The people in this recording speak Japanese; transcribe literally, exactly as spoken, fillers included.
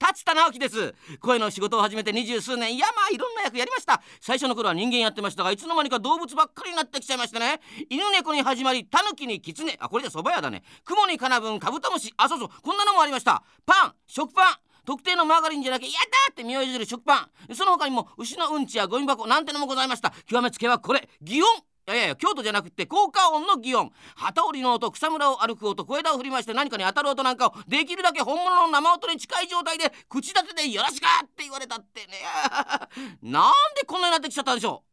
勝田直樹です。声の仕事を始めて二十数年、いやまあいろんな役やりました。最初の頃は人間やってましたが、いつの間にか動物ばっかりになってきちゃいましたね。犬猫に始まり、タヌキにキツネ、あこれじゃ蕎麦屋だね。雲にカナブン、カブトムシ、あそうそう、こんなのもありました。パン、食パン、特定のマーガリンじゃなきゃやだって身を譲る食パン、その他にも牛のうんちやゴミ箱なんてのもございました。極めつけはこれ、擬音。いやいや京都じゃなくって効果音の擬音。旗織りの音、草むらを歩く音、小枝を振り回して何かに当たる音なんかをできるだけ本物の生音に近い状態で口立てでよろしくって言われたってねなんでこんなになってきちゃったんでしょう。